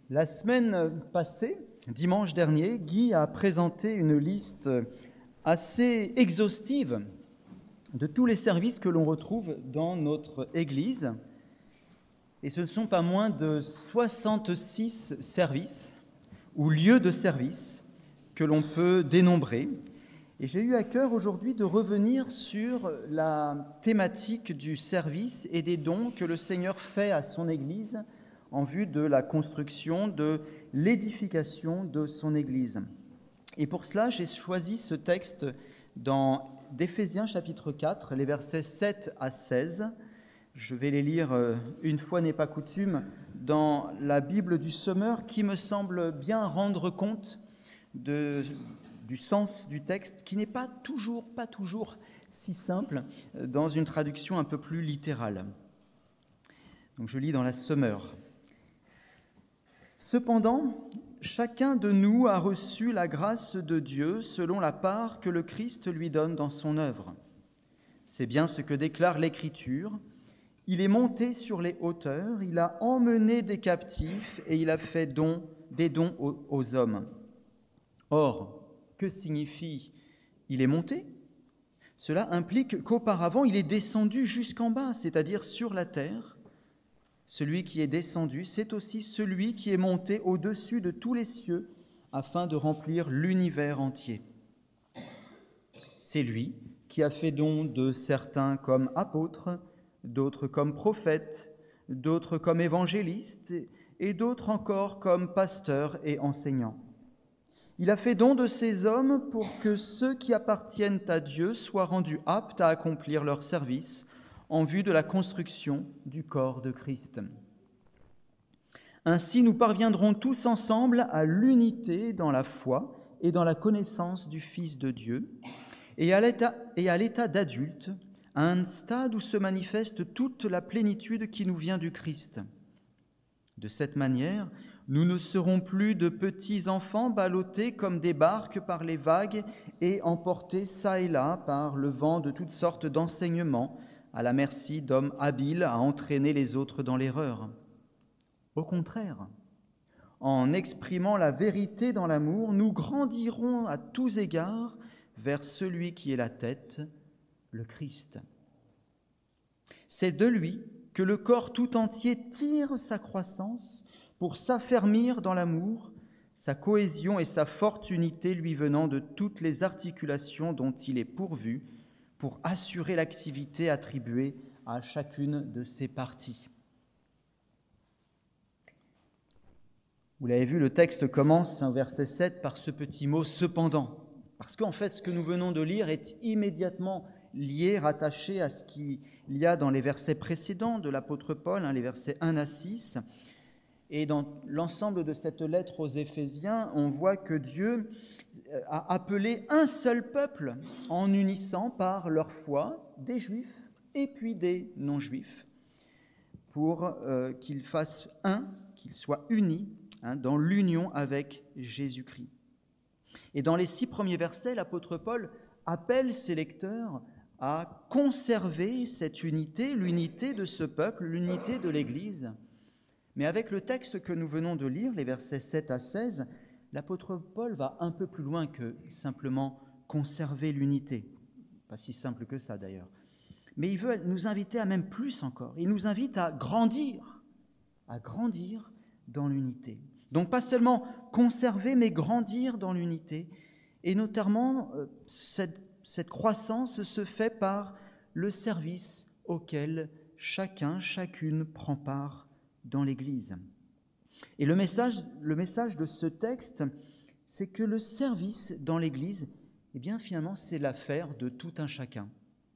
La semaine passée, dimanche dernier, Guy a présenté une liste assez exhaustive de tous les services que l'on retrouve dans notre Église. Et ce ne sont pas moins de 66 services ou lieux de service que l'on peut dénombrer. Et j'ai eu à cœur aujourd'hui de revenir sur la thématique du service et des dons que le Seigneur fait à son Église en vue de la construction, de l'édification de son Église. Et pour cela, j'ai choisi ce texte d'Éphésiens chapitre 4, les versets 7 à 16. Je vais les lire, une fois n'est pas coutume, dans la Bible du Semeur, qui me semble bien rendre compte du sens du texte, qui n'est pas toujours si simple dans une traduction un peu plus littérale. Donc je lis dans la Semeur. Cependant, chacun de nous a reçu la grâce de Dieu selon la part que le Christ lui donne dans son œuvre. C'est bien ce que déclare l'Écriture. Il est monté sur les hauteurs, il a emmené des captifs et il a fait des dons aux hommes. Or, que signifie « il est monté » ? Cela implique qu'auparavant, il est descendu jusqu'en bas, c'est-à-dire sur la terre. Celui qui est descendu, c'est aussi celui qui est monté au-dessus de tous les cieux afin de remplir l'univers entier. C'est lui qui a fait don de certains comme apôtres, d'autres comme prophètes, d'autres comme évangélistes et d'autres encore comme pasteurs et enseignants. Il a fait don de ces hommes pour que ceux qui appartiennent à Dieu soient rendus aptes à accomplir leur service en vue de la construction du corps de Christ. Ainsi, nous parviendrons tous ensemble à l'unité dans la foi et dans la connaissance du Fils de Dieu et à l'état d'adulte, à un stade où se manifeste toute la plénitude qui nous vient du Christ. De cette manière, nous ne serons plus de petits enfants ballottés comme des barques par les vagues et emportés çà et là par le vent de toutes sortes d'enseignements, à la merci d'hommes habiles à entraîner les autres dans l'erreur. Au contraire, en exprimant la vérité dans l'amour, nous grandirons à tous égards vers celui qui est la tête, le Christ. C'est de lui que le corps tout entier tire sa croissance pour s'affermir dans l'amour, sa cohésion et sa forte unité lui venant de toutes les articulations dont il est pourvu pour assurer l'activité attribuée à chacune de ses parties. Vous l'avez vu, le texte commence au verset 7 par ce petit mot « cependant », parce qu'en fait, ce que nous venons de lire est immédiatement lié, rattaché à ce qu'il y a dans les versets précédents de l'apôtre Paul, les versets 1 à 6. Et dans l'ensemble de cette lettre aux Éphésiens, on voit que Dieu a appelé un seul peuple en unissant par leur foi des Juifs et puis des non-Juifs pour qu'ils fassent un, qu'ils soient unis dans l'union avec Jésus-Christ. Et dans les 6 premiers versets, l'apôtre Paul appelle ses lecteurs à conserver cette unité, l'unité de ce peuple, l'unité de l'Église. Mais avec le texte que nous venons de lire, les versets 7 à 16, l'apôtre Paul va un peu plus loin que simplement conserver l'unité. Pas si simple que ça d'ailleurs. Mais il veut nous inviter à même plus encore. Il nous invite à grandir dans l'unité. Donc pas seulement conserver, mais grandir dans l'unité. Et notamment, cette croissance se fait par le service auquel chacune prend part dans l'Église. Et le message de ce texte, c'est que le service dans l'Église, eh bien finalement, c'est l'affaire de tout un chacun.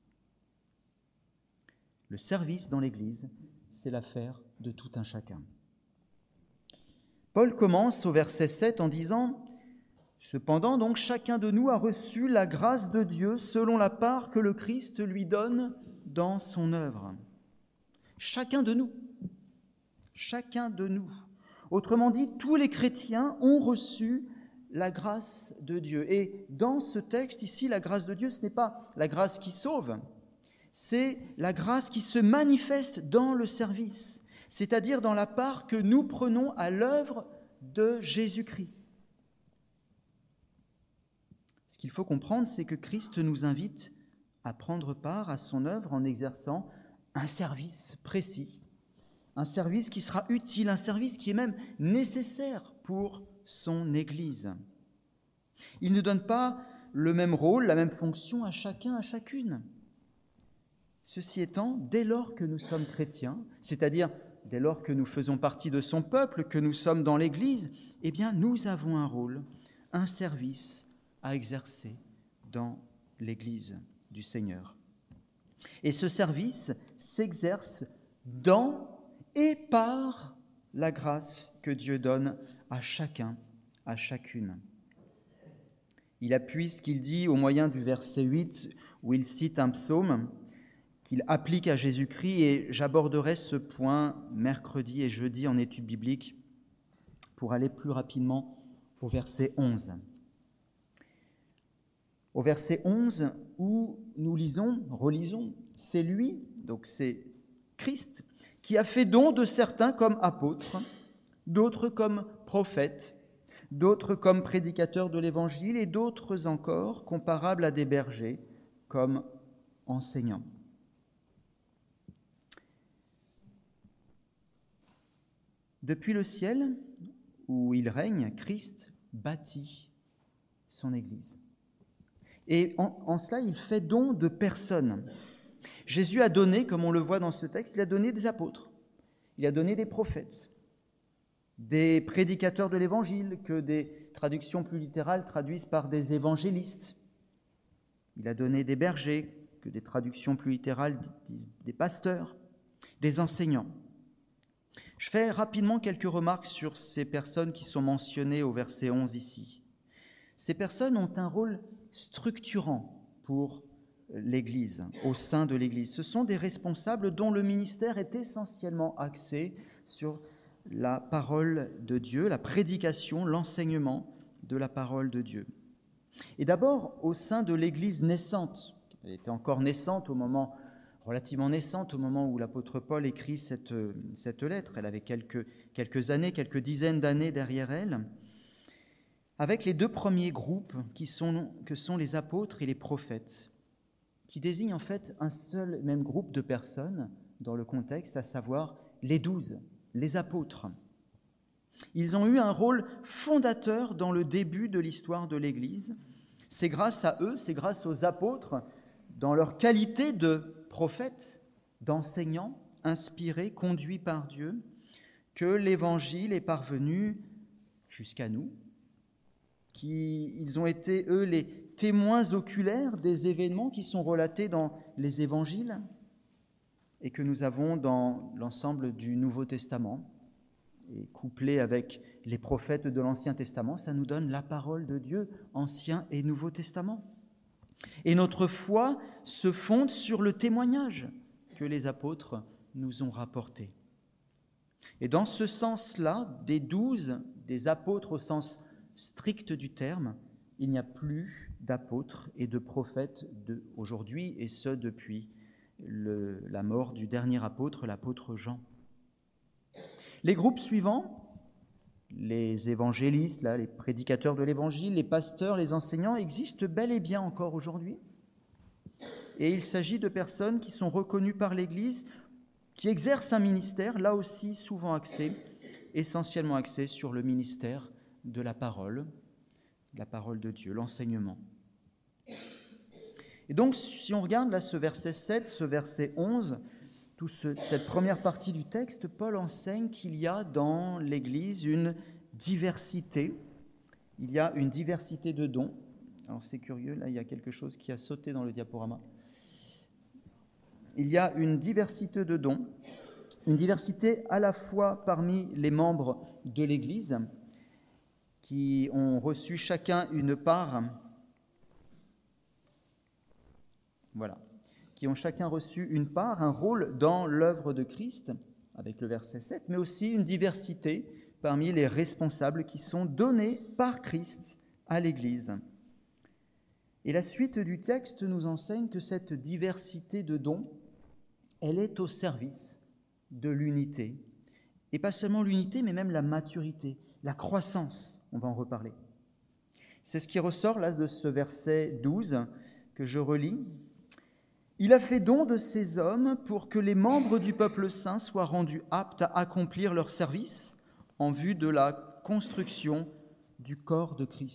Le service dans l'Église, c'est l'affaire de tout un chacun. Paul commence au verset 7 en disant « Cependant, donc, chacun de nous a reçu la grâce de Dieu selon la part que le Christ lui donne dans son œuvre. » Chacun de nous. Autrement dit, tous les chrétiens ont reçu la grâce de Dieu. Et dans ce texte ici, la grâce de Dieu, ce n'est pas la grâce qui sauve, c'est la grâce qui se manifeste dans le service, c'est-à-dire dans la part que nous prenons à l'œuvre de Jésus-Christ. Ce qu'il faut comprendre, c'est que Christ nous invite à prendre part à son œuvre en exerçant un service précis, un service qui sera utile, un service qui est même nécessaire pour son Église. Il ne donne pas le même rôle, la même fonction à chacun, à chacune. Ceci étant, dès lors que nous sommes chrétiens, c'est-à-dire dès lors que nous faisons partie de son peuple, que nous sommes dans l'Église, eh bien, nous avons un rôle, un service à exercer dans l'Église du Seigneur. Et ce service s'exerce dans et par la grâce que Dieu donne à chacun, à chacune. Il appuie ce qu'il dit au moyen du verset 8, où il cite un psaume qu'il applique à Jésus-Christ, et j'aborderai ce point mercredi et jeudi en étude biblique pour aller plus rapidement au verset 11. Au verset 11, où nous relisons, c'est lui, donc c'est Christ, qui a fait don de certains comme apôtres, d'autres comme prophètes, d'autres comme prédicateurs de l'Évangile et d'autres encore comparables à des bergers comme enseignants. Depuis le ciel, où il règne, Christ bâtit son Église. Et en cela, il fait don de personnes. Jésus a donné, comme on le voit dans ce texte, il a donné des apôtres, il a donné des prophètes, des prédicateurs de l'Évangile, que des traductions plus littérales traduisent par des évangélistes. Il a donné des bergers, que des traductions plus littérales disent des pasteurs, des enseignants. Je fais rapidement quelques remarques sur ces personnes qui sont mentionnées au verset 11 ici. Ces personnes ont un rôle structurant pour l'Église, au sein de l'Église. Ce sont des responsables dont le ministère est essentiellement axé sur la parole de Dieu, la prédication, l'enseignement de la parole de Dieu. Et d'abord, au sein de l'Église naissante, elle était encore naissante relativement naissante au moment où l'apôtre Paul écrit cette lettre. Elle avait quelques années, quelques dizaines d'années derrière elle, avec les deux premiers groupes que sont les apôtres et les prophètes, qui désignent en fait un seul et même groupe de personnes dans le contexte, à savoir les 12, les apôtres. Ils ont eu un rôle fondateur dans le début de l'histoire de l'Église. C'est grâce à eux, c'est grâce aux apôtres, dans leur qualité de prophètes, d'enseignants, inspirés, conduits par Dieu, que l'Évangile est parvenu jusqu'à nous. Ils ont été, eux, les témoins oculaires des événements qui sont relatés dans les évangiles et que nous avons dans l'ensemble du Nouveau Testament. Et couplé avec les prophètes de l'Ancien Testament, ça nous donne la parole de Dieu, Ancien et Nouveau Testament. Et notre foi se fonde sur le témoignage que les apôtres nous ont rapporté. Et dans ce sens-là, des 12, des apôtres au sens strict du terme, il n'y a plus d'apôtres et de prophètes aujourd'hui, et ce depuis la mort du dernier apôtre, l'apôtre Jean. Les groupes suivants, les évangélistes, les prédicateurs de l'Évangile, les pasteurs, les enseignants, existent bel et bien encore aujourd'hui. Et il s'agit de personnes qui sont reconnues par l'Église, qui exercent un ministère, là aussi souvent essentiellement axé sur le ministère de la parole de Dieu, l'enseignement. Et donc, si on regarde là ce verset 7, ce verset 11, cette première partie du texte, Paul enseigne qu'il y a dans l'Église une diversité. Il y a une diversité de dons. Alors c'est curieux, là il y a quelque chose qui a sauté dans le diaporama. Il y a une diversité de dons, une diversité à la fois parmi les membres de l'Église, qui ont reçu chacun une part, qui ont chacun reçu une part, un rôle dans l'œuvre de Christ, avec le verset 7, mais aussi une diversité parmi les responsables qui sont donnés par Christ à l'Église. Et la suite du texte nous enseigne que cette diversité de dons, elle est au service de l'unité Et pas seulement l'unité, mais même la maturité, la croissance, on va en reparler. C'est ce qui ressort là de ce verset 12 que je relis. « Il a fait don de ces hommes pour que les membres du peuple saint soient rendus aptes à accomplir leur service en vue de la construction du corps de Christ. »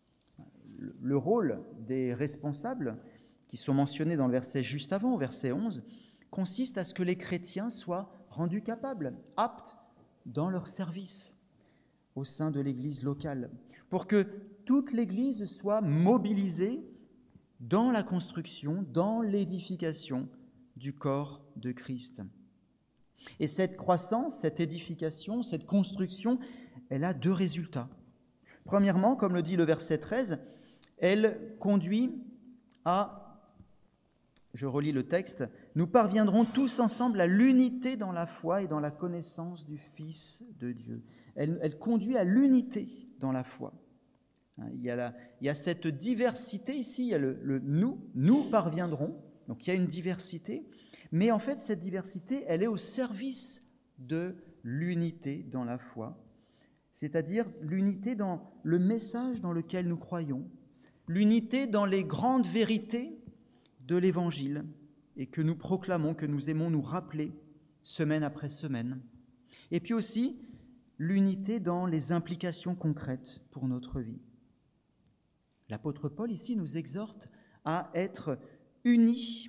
Le rôle des responsables, qui sont mentionnés dans le verset juste avant, au verset 11, consiste à ce que les chrétiens soient rendus capables, aptes dans leur service au sein de l'Église locale, pour que toute l'Église soit mobilisée dans la construction, dans l'édification du corps de Christ. Et cette croissance, cette édification, cette construction, elle a deux résultats. Premièrement, comme le dit le verset 13, elle conduit à, je relis le texte, « Nous parviendrons tous ensemble à l'unité dans la foi et dans la connaissance du Fils de Dieu. » Elle conduit à l'unité dans la foi. Il y a cette diversité ici, il y a le nous parviendrons, donc il y a une diversité, mais en fait cette diversité, elle est au service de l'unité dans la foi, c'est-à-dire l'unité dans le message dans lequel nous croyons, l'unité dans les grandes vérités de l'Évangile et que nous proclamons, que nous aimons nous rappeler semaine après semaine, et puis aussi l'unité dans les implications concrètes pour notre vie. L'apôtre Paul ici nous exhorte à être unis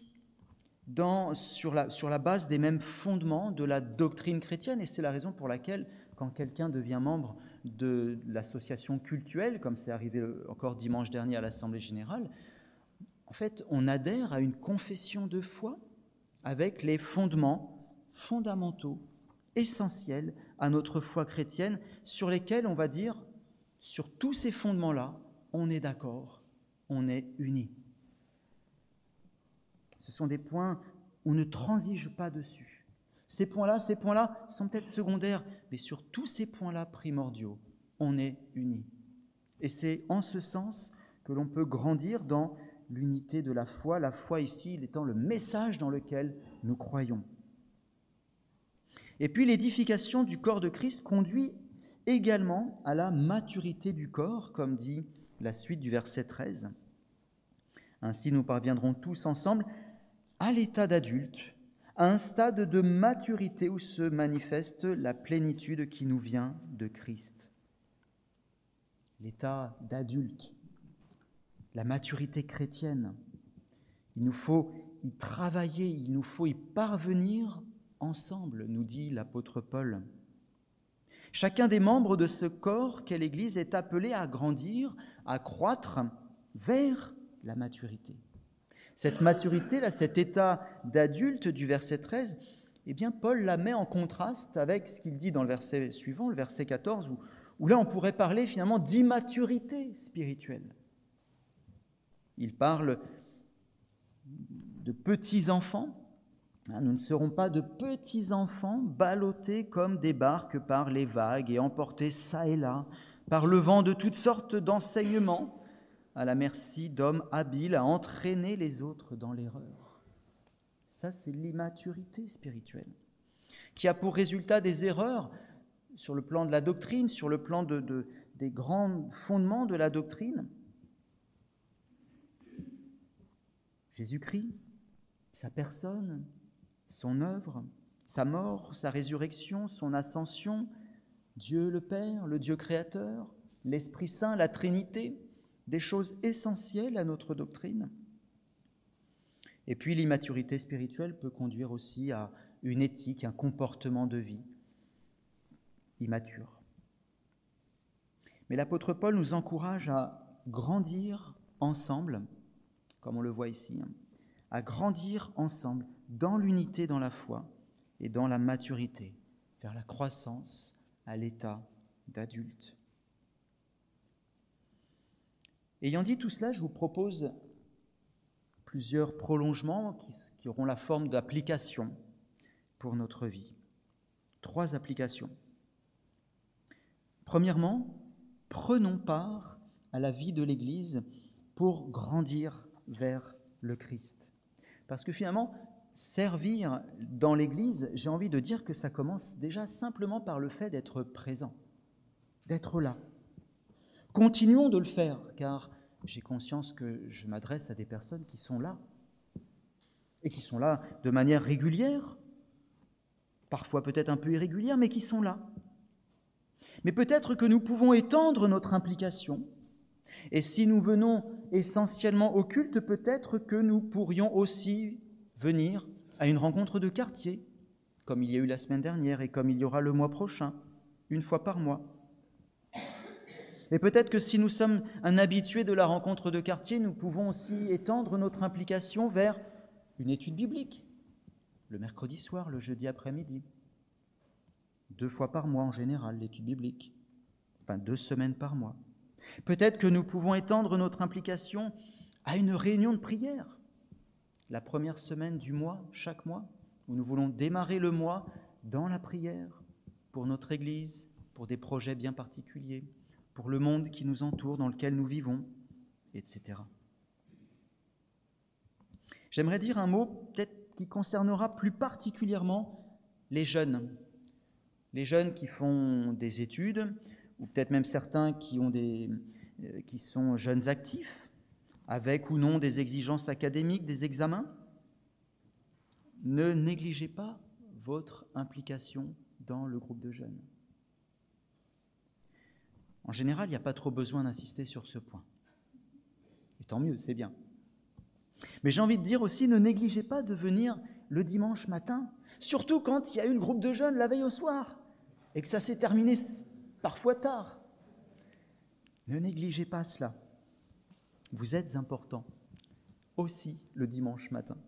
sur la base des mêmes fondements de la doctrine chrétienne, et c'est la raison pour laquelle quand quelqu'un devient membre de l'association cultuelle, comme c'est arrivé encore dimanche dernier à l'Assemblée générale, en fait, on adhère à une confession de foi avec les fondements fondamentaux, essentiels à notre foi chrétienne, sur lesquels on va dire, sur tous ces fondements-là, on est d'accord, on est unis. Ce sont des points, on ne transige pas dessus. Ces points-là sont peut-être secondaires, mais sur tous ces points-là primordiaux, on est unis. Et c'est en ce sens que l'on peut grandir dans l'unité de la foi ici étant le message dans lequel nous croyons. Et puis l'édification du corps de Christ conduit également à la maturité du corps, comme dit la suite du verset 13. Ainsi, nous parviendrons tous ensemble à l'état d'adulte, à un stade de maturité où se manifeste la plénitude qui nous vient de Christ. L'état d'adulte, la maturité chrétienne, il nous faut y travailler, il nous faut y parvenir ensemble, nous dit l'apôtre Paul. Chacun des membres de ce corps qu'est l'Église est appelé à grandir, à croître vers la maturité. Cette maturité, cet état d'adulte du verset 13, eh bien Paul la met en contraste avec ce qu'il dit dans le verset suivant, le verset 14, où là on pourrait parler finalement d'immaturité spirituelle. Il parle de petits-enfants. Nous ne serons pas de petits-enfants ballottés comme des barques par les vagues et emportés çà et là par le vent de toutes sortes d'enseignements, à la merci d'hommes habiles à entraîner les autres dans l'erreur. Ça, c'est l'immaturité spirituelle, qui a pour résultat des erreurs sur le plan de la doctrine, sur le plan des grands fondements de la doctrine. Jésus-Christ, sa personne, son œuvre, sa mort, sa résurrection, son ascension, Dieu le Père, le Dieu créateur, l'Esprit Saint, la Trinité, des choses essentielles à notre doctrine. Et puis l'immaturité spirituelle peut conduire aussi à une éthique, un comportement de vie immature. Mais l'apôtre Paul nous encourage à grandir ensemble, comme on le voit ici, à grandir ensemble dans l'unité dans la foi et dans la maturité, vers la croissance à l'état d'adulte. Ayant dit tout cela, je vous propose plusieurs prolongements qui auront la forme d'application pour notre vie. 3 applications. Premièrement, prenons part à la vie de l'Église pour grandir vers le Christ. Parce que finalement, servir dans l'Église, j'ai envie de dire que ça commence déjà simplement par le fait d'être présent, d'être là. Continuons de le faire, car j'ai conscience que je m'adresse à des personnes qui sont là, et qui sont là de manière régulière, parfois peut-être un peu irrégulière, mais qui sont là. Mais peut-être que nous pouvons étendre notre implication, et si nous venons essentiellement au culte, peut-être que nous pourrions aussi venir à une rencontre de quartier, comme il y a eu la semaine dernière et comme il y aura le mois prochain, une fois par mois. Et peut-être que si nous sommes un habitué de la rencontre de quartier, nous pouvons aussi étendre notre implication vers une étude biblique, le mercredi soir, le jeudi après-midi, 2 fois par mois en général, l'étude biblique, 2 semaines par mois. Peut-être que nous pouvons étendre notre implication à une réunion de prière, la première semaine du mois, chaque mois, où nous voulons démarrer le mois dans la prière pour notre Église, pour des projets bien particuliers, pour le monde qui nous entoure, dans lequel nous vivons, etc. J'aimerais dire un mot peut-être qui concernera plus particulièrement les jeunes qui font des études, ou peut-être même certains qui sont jeunes actifs, avec ou non des exigences académiques, des examens. Ne négligez pas votre implication dans le groupe de jeunes. En général, il n'y a pas trop besoin d'insister sur ce point. Et tant mieux, c'est bien. Mais j'ai envie de dire aussi, ne négligez pas de venir le dimanche matin, surtout quand il y a eu le groupe de jeunes la veille au soir, et que ça s'est terminé parfois tard. Ne négligez pas cela. Vous êtes important, aussi le dimanche matin.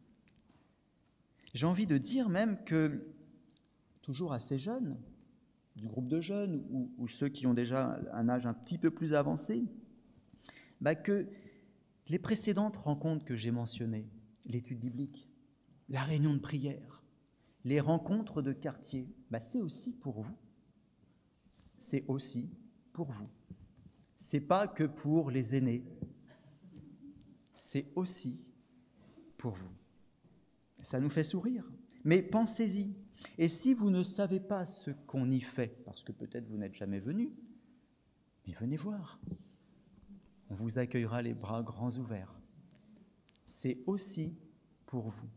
J'ai envie de dire même que, toujours assez jeunes, du groupe de jeunes ou ceux qui ont déjà un âge un petit peu plus avancé, que les précédentes rencontres que j'ai mentionnées, l'étude biblique, la réunion de prière, les rencontres de quartier, c'est aussi pour vous. C'est aussi pour vous. C'est pas que pour les aînés, c'est aussi pour vous. Ça nous fait sourire, mais pensez-y. Et si vous ne savez pas ce qu'on y fait, parce que peut-être vous n'êtes jamais venu, mais venez voir. On vous accueillera les bras grands ouverts. C'est aussi pour vous.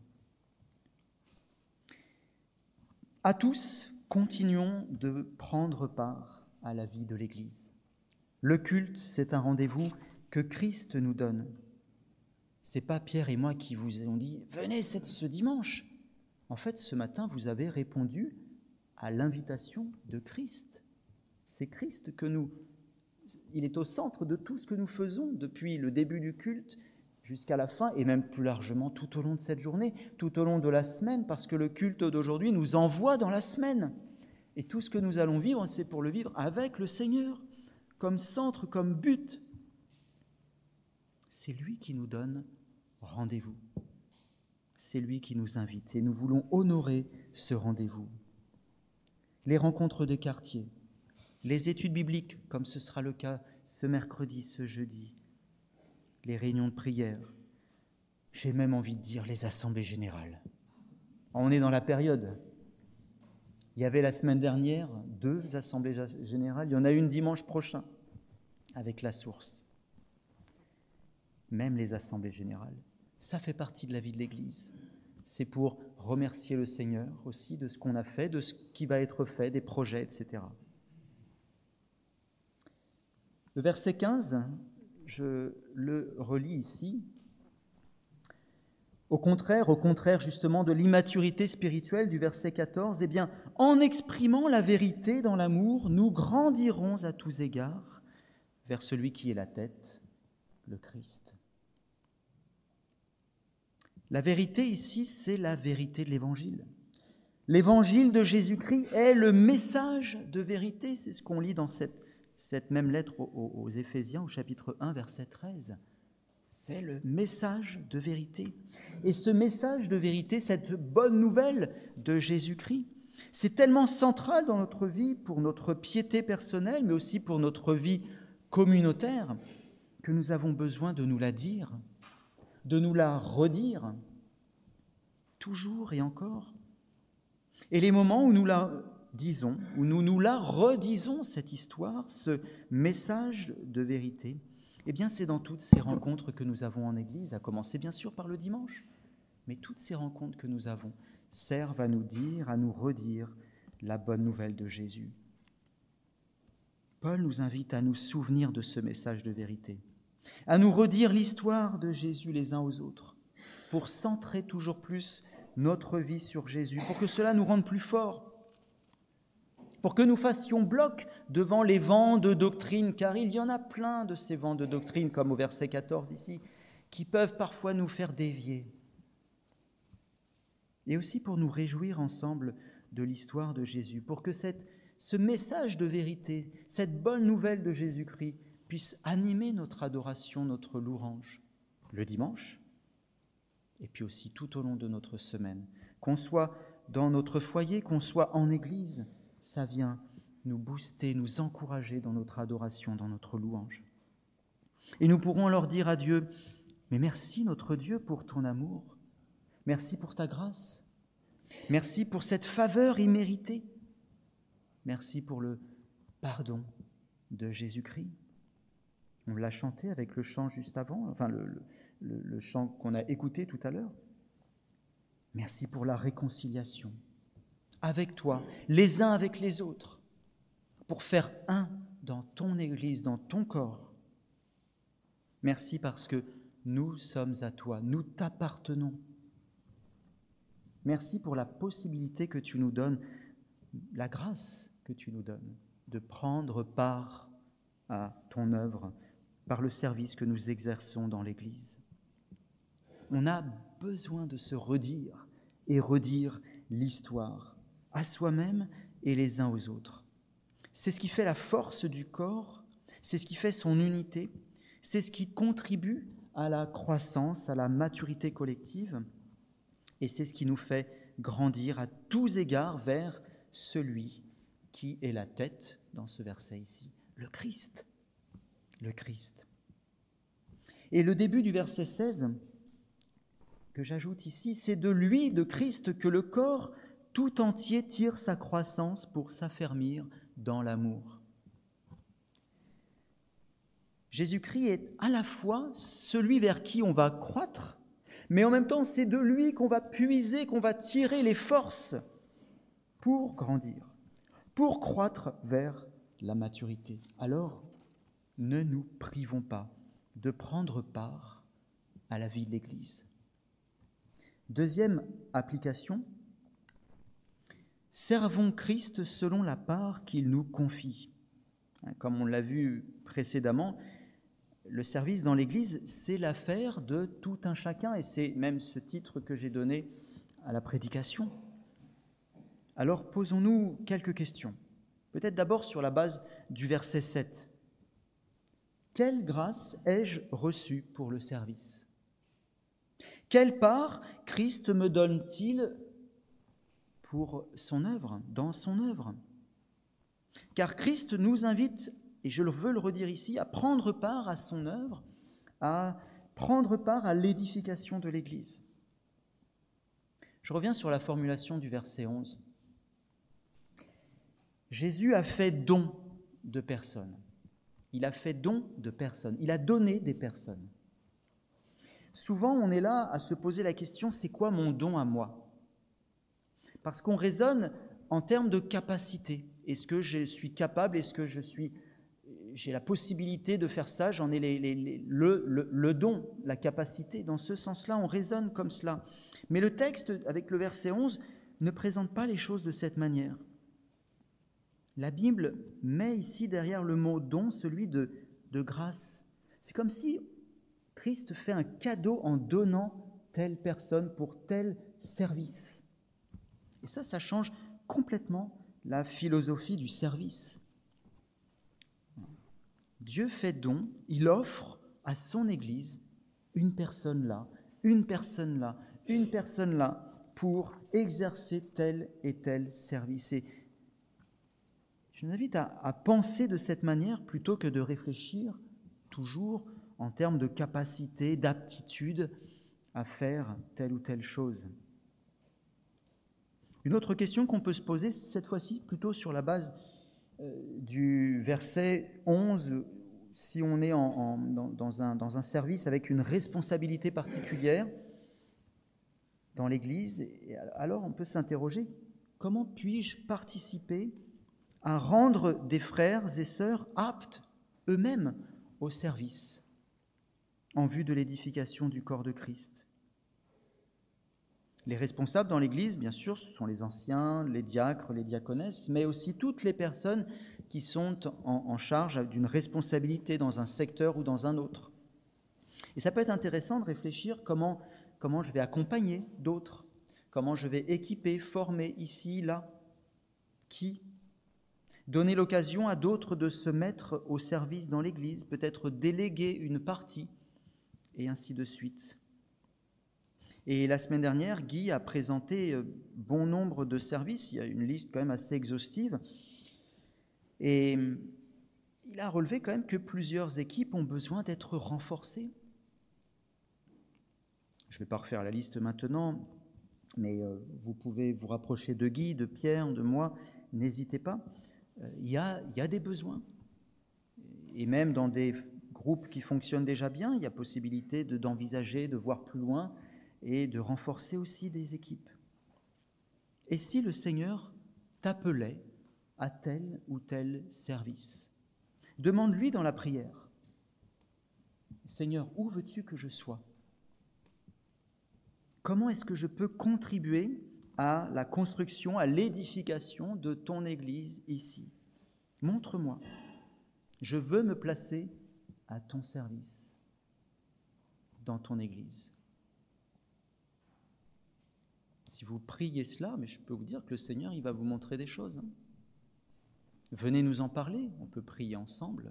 À tous, continuons de prendre part à la vie de l'Église. Le culte, c'est un rendez-vous que Christ nous donne. Ce n'est pas Pierre et moi qui vous avons dit « Venez ce dimanche ». En fait, ce matin, vous avez répondu à l'invitation de Christ. C'est Christ il est au centre de tout ce que nous faisons depuis le début du culte jusqu'à la fin, et même plus largement tout au long de cette journée, tout au long de la semaine, parce que le culte d'aujourd'hui nous envoie dans la semaine. Et tout ce que nous allons vivre, c'est pour le vivre avec le Seigneur, comme centre, comme but. C'est lui qui nous donne rendez-vous. C'est lui qui nous invite, et nous voulons honorer ce rendez-vous. Les rencontres de quartier, les études bibliques, comme ce sera le cas ce mercredi, ce jeudi, les réunions de prière, j'ai même envie de dire les assemblées générales. On est dans la période. Il y avait la semaine dernière 2 assemblées générales, il y en a une dimanche prochain avec la source. Même les assemblées générales, ça fait partie de la vie de l'Église. C'est pour remercier le Seigneur aussi de ce qu'on a fait, de ce qui va être fait, des projets, etc. Le verset 15, je le relis ici. Au contraire justement de l'immaturité spirituelle du verset 14, en exprimant la vérité dans l'amour, nous grandirons à tous égards vers celui qui est la tête, le Christ. La vérité ici, c'est la vérité de l'Évangile. L'Évangile de Jésus-Christ est le message de vérité. C'est ce qu'on lit dans cette même lettre aux Éphésiens, au chapitre 1, verset 13. C'est le message de vérité. Et ce message de vérité, cette bonne nouvelle de Jésus-Christ, c'est tellement central dans notre vie, pour notre piété personnelle, mais aussi pour notre vie communautaire, que nous avons besoin de nous la dire, de nous la redire, toujours et encore. Et les moments où nous la disons, où nous la redisons, cette histoire, ce message de vérité, eh bien c'est dans toutes ces rencontres que nous avons en Église, à commencer bien sûr par le dimanche, mais toutes ces rencontres que nous avons servent à nous dire, à nous redire la bonne nouvelle de Jésus. Paul nous invite à nous souvenir de ce message de vérité, à nous redire l'histoire de Jésus les uns aux autres, pour centrer toujours plus notre vie sur Jésus, pour que cela nous rende plus forts, pour que nous fassions bloc devant les vents de doctrine, car il y en a plein de ces vents de doctrine, comme au verset 14 ici, qui peuvent parfois nous faire dévier. Et aussi pour nous réjouir ensemble de l'histoire de Jésus, pour que ce message de vérité, cette bonne nouvelle de Jésus-Christ puisse animer notre adoration, notre louange, le dimanche, et puis aussi tout au long de notre semaine. Qu'on soit dans notre foyer, qu'on soit en Église, ça vient nous booster, nous encourager dans notre adoration, dans notre louange. Et nous pourrons alors dire à Dieu, mais merci notre Dieu pour ton amour, merci pour ta grâce, merci pour cette faveur imméritée, merci pour le pardon de Jésus-Christ. On l'a chanté avec le chant juste avant, enfin le chant qu'on a écouté tout à l'heure. Merci pour la réconciliation avec toi, les uns avec les autres, pour faire un dans ton Église, dans ton corps. Merci parce que nous sommes à toi, nous t'appartenons. Merci pour la possibilité que tu nous donnes, la grâce que tu nous donnes, de prendre part à ton œuvre par le service que nous exerçons dans l'Église. On a besoin de se redire et redire l'histoire à soi-même et les uns aux autres. C'est ce qui fait la force du corps, c'est ce qui fait son unité, c'est ce qui contribue à la croissance, à la maturité collective, et c'est ce qui nous fait grandir à tous égards vers celui qui est la tête, dans ce verset ici, le Christ. Le Christ. Et le début du verset 16, que j'ajoute ici, c'est de lui, de Christ, que le corps tout entier tire sa croissance pour s'affermir dans l'amour. Jésus-Christ est à la fois celui vers qui on va croître, mais en même temps, c'est de lui qu'on va puiser, qu'on va tirer les forces pour grandir, pour croître vers la maturité. Alors, ne nous privons pas de prendre part à la vie de l'Église. Deuxième application, servons Christ selon la part qu'il nous confie. Comme on l'a vu précédemment, le service dans l'Église, c'est l'affaire de tout un chacun, et c'est même ce titre que j'ai donné à la prédication. Alors posons-nous quelques questions, peut-être d'abord sur la base du verset 7. Quelle grâce ai-je reçue pour le service ? Quelle part Christ me donne-t-il pour son œuvre, dans son œuvre ? Car Christ nous invite, et je veux le redire ici, à prendre part à son œuvre, à prendre part à l'édification de l'Église. Je reviens sur la formulation du verset 11. Jésus a fait don de personnes. Il a fait don de personnes. Il a donné des personnes. Souvent, on est là à se poser la question, c'est quoi mon don à moi ? Parce qu'on raisonne en termes de capacité. Est-ce que je suis capable ? Est-ce que j'ai la possibilité de faire ça ? J'en ai le don, la capacité. Dans ce sens-là, on raisonne comme cela. Mais le texte, avec le verset 11, ne présente pas les choses de cette manière. La Bible met ici derrière le mot don celui de grâce. C'est comme si Christ fait un cadeau en donnant telle personne pour tel service. Et ça change complètement la philosophie du service. Dieu fait don, il offre à son Église une personne là, une personne là, une personne là, pour exercer tel et tel service. Et je vous invite à penser de cette manière plutôt que de réfléchir toujours en termes de capacité, d'aptitude à faire telle ou telle chose. Une autre question qu'on peut se poser, cette fois-ci plutôt sur la base du verset 11, si on est dans un service avec une responsabilité particulière dans l'Église, alors on peut s'interroger, comment puis-je participer à rendre des frères et sœurs aptes eux-mêmes au service en vue de l'édification du corps de Christ? Les responsables dans l'Église, bien sûr, ce sont les anciens, les diacres, les diaconesses, mais aussi toutes les personnes qui sont en charge d'une responsabilité dans un secteur ou dans un autre. Et ça peut être intéressant de réfléchir comment je vais accompagner d'autres, comment je vais équiper, former ici, là, qui. Donner l'occasion à d'autres de se mettre au service dans l'Église, peut-être déléguer une partie, et ainsi de suite. Et la semaine dernière, Guy a présenté bon nombre de services, il y a une liste quand même assez exhaustive, et il a relevé quand même que plusieurs équipes ont besoin d'être renforcées. Je ne vais pas refaire la liste maintenant, mais vous pouvez vous rapprocher de Guy, de Pierre, de moi, n'hésitez pas. Il y a des besoins. Et même dans des groupes qui fonctionnent déjà bien, il y a possibilité d'envisager, de voir plus loin et de renforcer aussi des équipes. Et si le Seigneur t'appelait à tel ou tel service, demande-lui dans la prière, « Seigneur, où veux-tu que je sois ? Comment est-ce que je peux contribuer à la construction, à l'édification de ton Église ici ? Montre-moi. Je veux me placer à ton service dans ton Église. » Si vous priez cela, mais je peux vous dire que le Seigneur, il va vous montrer des choses. Venez nous en parler, on peut prier ensemble.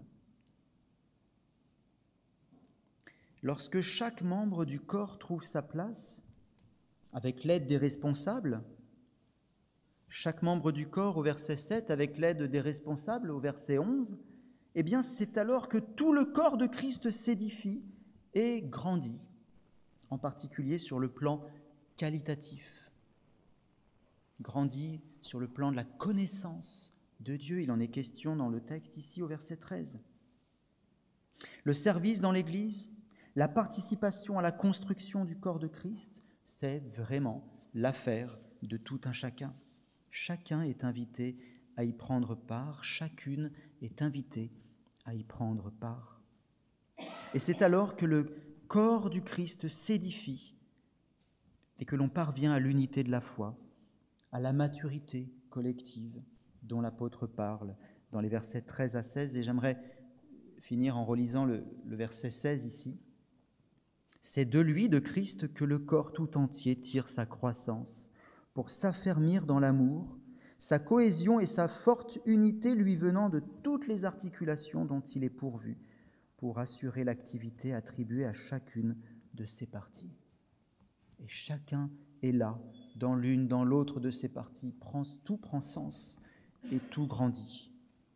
Lorsque chaque membre du corps trouve sa place, avec l'aide des responsables, chaque membre du corps au verset 7, avec l'aide des responsables au verset 11, eh bien c'est alors que tout le corps de Christ s'édifie et grandit, en particulier sur le plan qualitatif. Grandit sur le plan de la connaissance de Dieu, il en est question dans le texte ici au verset 13. Le service dans l'Église, la participation à la construction du corps de Christ, c'est vraiment l'affaire de tout un chacun. Chacun est invité à y prendre part, chacune est invitée à y prendre part. Et c'est alors que le corps du Christ s'édifie et que l'on parvient à l'unité de la foi, à la maturité collective dont l'apôtre parle dans les versets 13 à 16. Et j'aimerais finir en relisant le verset 16 ici. C'est de lui, de Christ, que le corps tout entier tire sa croissance pour s'affermir dans l'amour, sa cohésion et sa forte unité lui venant de toutes les articulations dont il est pourvu, pour assurer l'activité attribuée à chacune de ses parties. Et chacun est là, dans l'une, dans l'autre de ses parties. Tout prend sens et tout grandit.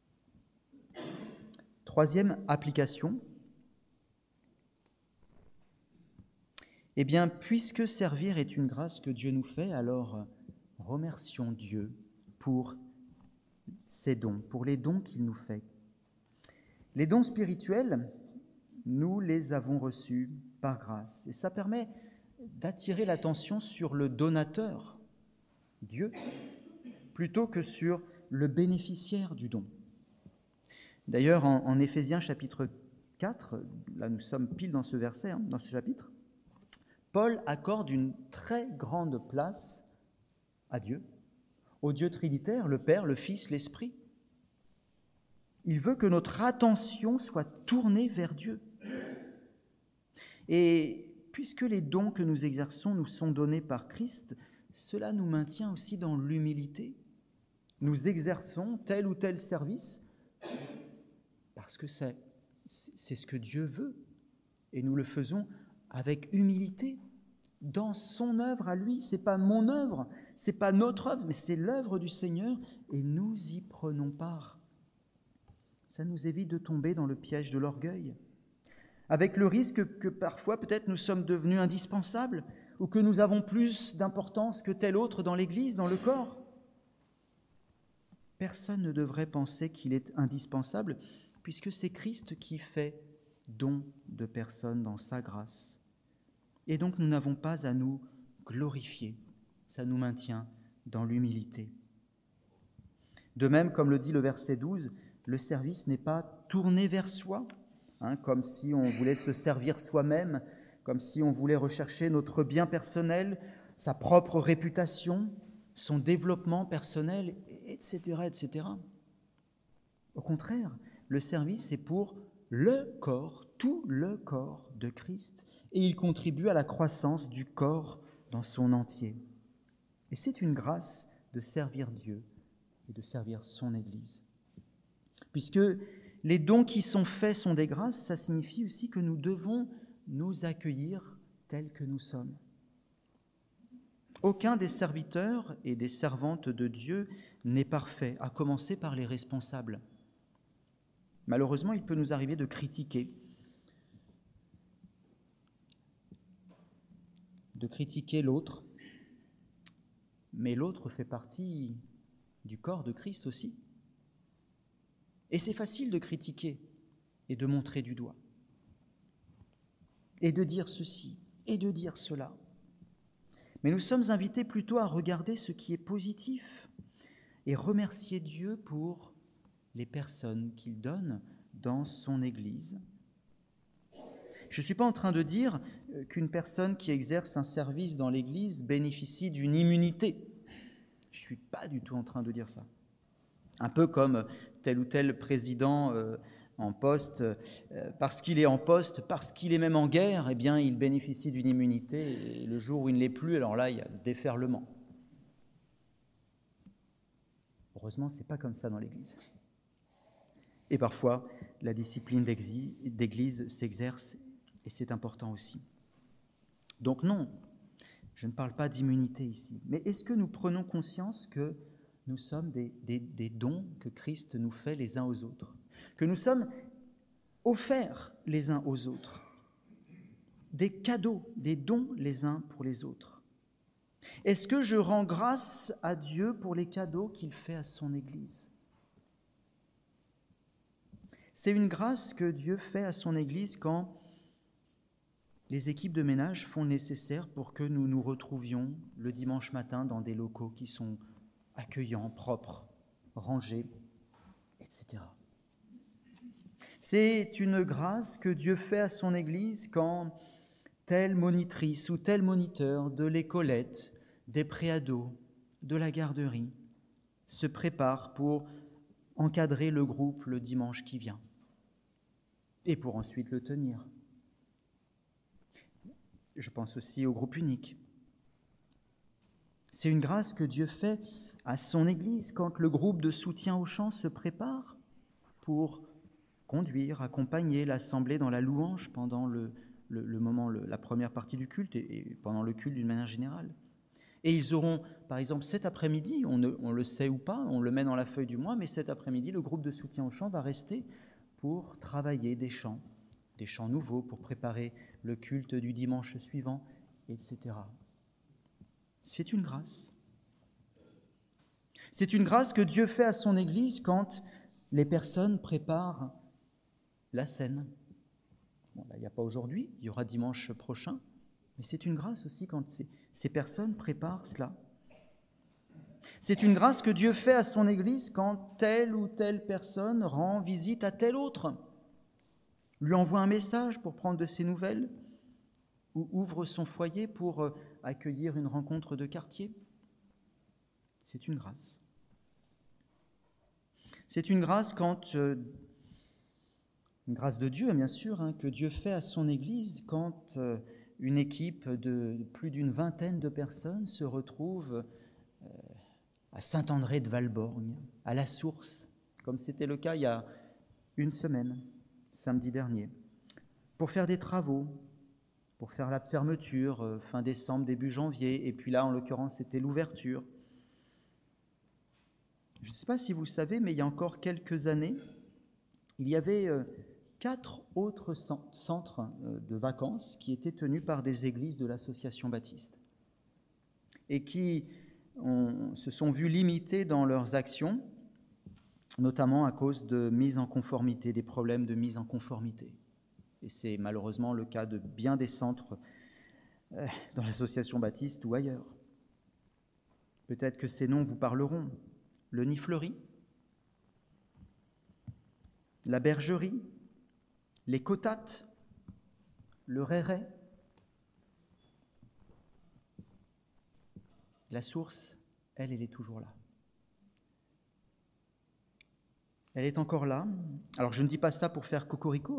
Troisième application. Eh bien, puisque servir est une grâce que Dieu nous fait, alors remercions Dieu pour ses dons, pour les dons qu'il nous fait. Les dons spirituels, nous les avons reçus par grâce. Et ça permet d'attirer l'attention sur le donateur, Dieu, plutôt que sur le bénéficiaire du don. D'ailleurs, en Éphésiens chapitre 4, là nous sommes pile dans ce verset, dans ce chapitre, Paul accorde une très grande place à Dieu, au Dieu trinitaire, le Père, le Fils, l'Esprit. Il veut que notre attention soit tournée vers Dieu. Et puisque les dons que nous exerçons nous sont donnés par Christ, cela nous maintient aussi dans l'humilité. Nous exerçons tel ou tel service parce que c'est ce que Dieu veut. Et nous le faisons avec humilité, dans son œuvre à lui. Ce n'est pas mon œuvre, ce n'est pas notre œuvre, mais c'est l'œuvre du Seigneur et nous y prenons part. Ça nous évite de tomber dans le piège de l'orgueil, avec le risque que parfois peut-être nous sommes devenus indispensables ou que nous avons plus d'importance que tel autre dans l'Église, dans le corps. Personne ne devrait penser qu'il est indispensable, puisque c'est Christ qui fait don de personnes dans sa grâce. Et donc nous n'avons pas à nous glorifier, ça nous maintient dans l'humilité. De même, comme le dit le verset 12, le service n'est pas tourné vers soi, comme si on voulait se servir soi-même, comme si on voulait rechercher notre bien personnel, sa propre réputation, son développement personnel, etc., etc. Au contraire, le service est pour le corps, tout le corps de Christ, et il contribue à la croissance du corps dans son entier. Et c'est une grâce de servir Dieu et de servir son Église. Puisque les dons qui sont faits sont des grâces, ça signifie aussi que nous devons nous accueillir tels que nous sommes. Aucun des serviteurs et des servantes de Dieu n'est parfait, à commencer par les responsables. Malheureusement, il peut nous arriver de critiquer l'autre, mais l'autre fait partie du corps de Christ aussi. Et c'est facile de critiquer et de montrer du doigt, et de dire ceci, et de dire cela. Mais nous sommes invités plutôt à regarder ce qui est positif et remercier Dieu pour les personnes qu'il donne dans son Église. Je ne suis pas en train de dire qu'une personne qui exerce un service dans l'Église bénéficie d'une immunité. Je ne suis pas du tout en train de dire ça. Un peu comme tel ou tel président en poste, parce qu'il est en poste, parce qu'il est même en guerre, eh bien, il bénéficie d'une immunité, et le jour où il ne l'est plus, alors là, il y a déferlement. Heureusement, ce n'est pas comme ça dans l'Église. Et parfois, la discipline d'Église s'exerce, et c'est important aussi. Donc non, je ne parle pas d'immunité ici, mais est-ce que nous prenons conscience que nous sommes des dons que Christ nous fait les uns aux autres, que nous sommes offerts les uns aux autres, des cadeaux, des dons les uns pour les autres. Est-ce que je rends grâce à Dieu pour les cadeaux qu'il fait à son Église ? C'est une grâce que Dieu fait à son Église quand les équipes de ménage font le nécessaire pour que nous nous retrouvions le dimanche matin dans des locaux qui sont accueillants, propres, rangés, etc. C'est une grâce que Dieu fait à son Église quand telle monitrice ou tel moniteur de l'écolette, des préados, de la garderie se prépare pour encadrer le groupe le dimanche qui vient et pour ensuite le tenir. Je pense aussi au groupe unique. C'est une grâce que Dieu fait à son Église quand le groupe de soutien au chant se prépare pour conduire, accompagner l'assemblée dans la louange pendant le moment, la première partie du culte et pendant le culte d'une manière générale. Et ils auront, par exemple, cet après-midi, on le sait ou pas, on le met dans la feuille du mois, mais cet après-midi, le groupe de soutien au chant va rester pour travailler des chants nouveaux, pour préparer le culte du dimanche suivant, etc. C'est une grâce. C'est une grâce que Dieu fait à son Église quand les personnes préparent la scène. Bon, là, il n'y a pas aujourd'hui, il y aura dimanche prochain, mais c'est une grâce aussi quand ces personnes préparent cela. C'est une grâce que Dieu fait à son Église quand telle ou telle personne rend visite à telle autre, lui envoie un message pour prendre de ses nouvelles, ou ouvre son foyer pour accueillir une rencontre de quartier. C'est une grâce. C'est une grâce quand, une grâce de Dieu bien sûr, que Dieu fait à son Église quand une équipe de plus d'une vingtaine de personnes se retrouve à Saint-André de Valborgne, à la Source, comme c'était le cas il y a une semaine, samedi dernier, pour faire des travaux, pour faire la fermeture fin décembre, début janvier, et puis là, en l'occurrence, c'était l'ouverture. Je ne sais pas si vous savez, mais il y a encore quelques années, il y avait 4 autres centres de vacances qui étaient tenus par des églises de l'Association baptiste et qui se sont vus limités dans leurs actions, notamment à cause de mise en conformité, des problèmes de mise en conformité. Et c'est malheureusement le cas de bien des centres dans l'Association baptiste ou ailleurs. Peut-être que ces noms vous parleront. Le Nid Fleuri, la Bergerie, les Cotates, le Rairet, la source, elle est toujours là. Elle est encore là. Alors je ne dis pas ça pour faire cocorico,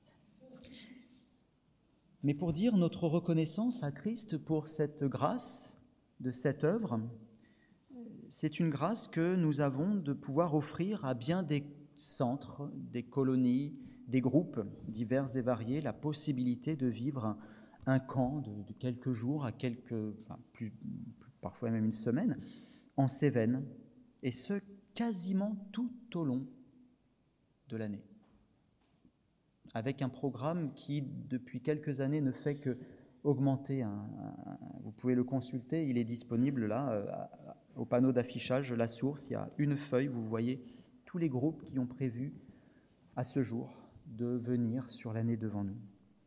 mais pour dire notre reconnaissance à Christ pour cette grâce de cette œuvre. C'est une grâce que nous avons de pouvoir offrir à bien des centres, des colonies, des groupes divers et variés, la possibilité de vivre un camp de quelques jours à parfois même une semaine, en Cévennes, et ce, quasiment tout au long de l'année. Avec un programme qui, depuis quelques années, ne fait que augmenter. Vous pouvez le consulter, il est disponible là, au panneau d'affichage, la source, il y a une feuille, vous voyez tous les groupes qui ont prévu à ce jour de venir sur l'année devant nous.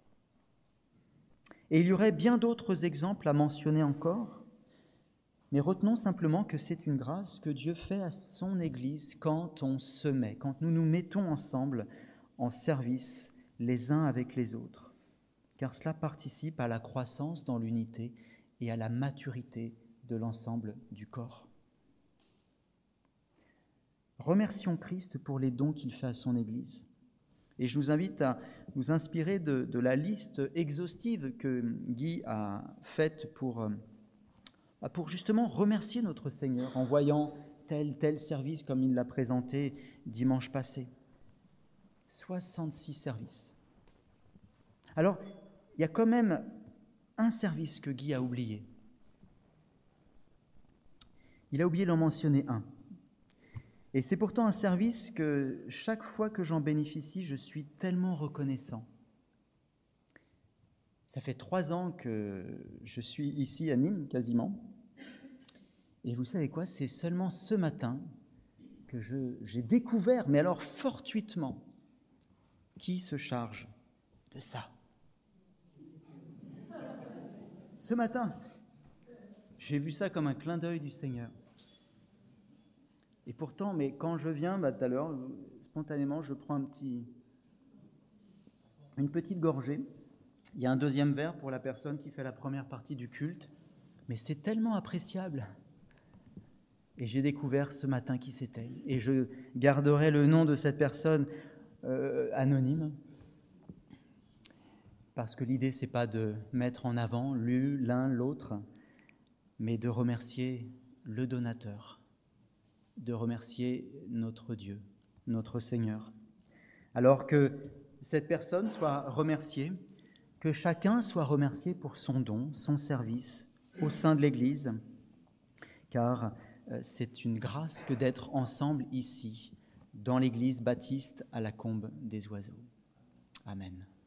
Et il y aurait bien d'autres exemples à mentionner encore, mais retenons simplement que c'est une grâce que Dieu fait à son Église quand on se met, quand nous nous mettons ensemble en service les uns avec les autres, car cela participe à la croissance dans l'unité et à la maturité de l'ensemble du corps. Remercions Christ pour les dons qu'il fait à son Église. Et je vous invite à nous inspirer de la liste exhaustive que Guy a faite pour justement remercier notre Seigneur en voyant tel service comme il l'a présenté dimanche passé. 66 services. Alors, il y a quand même un service que Guy a oublié. Il a oublié d'en mentionner un. Et c'est pourtant un service que chaque fois que j'en bénéficie, je suis tellement reconnaissant. Ça fait 3 ans que je suis ici à Nîmes, quasiment. Et vous savez quoi ? C'est seulement ce matin que j'ai découvert, mais alors fortuitement, qui se charge de ça. Ce matin, j'ai vu ça comme un clin d'œil du Seigneur. Et pourtant, mais quand je viens, tout à l'heure, spontanément, je prends une petite gorgée. Il y a un deuxième verre pour la personne qui fait la première partie du culte. Mais c'est tellement appréciable. Et j'ai découvert ce matin qui c'était. Et je garderai le nom de cette personne anonyme. Parce que l'idée, ce n'est pas de mettre en avant l'un, l'autre, mais de remercier le donateur, de remercier notre Dieu, notre Seigneur. Alors que cette personne soit remerciée, que chacun soit remercié pour son don, son service au sein de l'Église, car c'est une grâce que d'être ensemble ici, dans l'Église baptiste à la Combe des Oiseaux. Amen.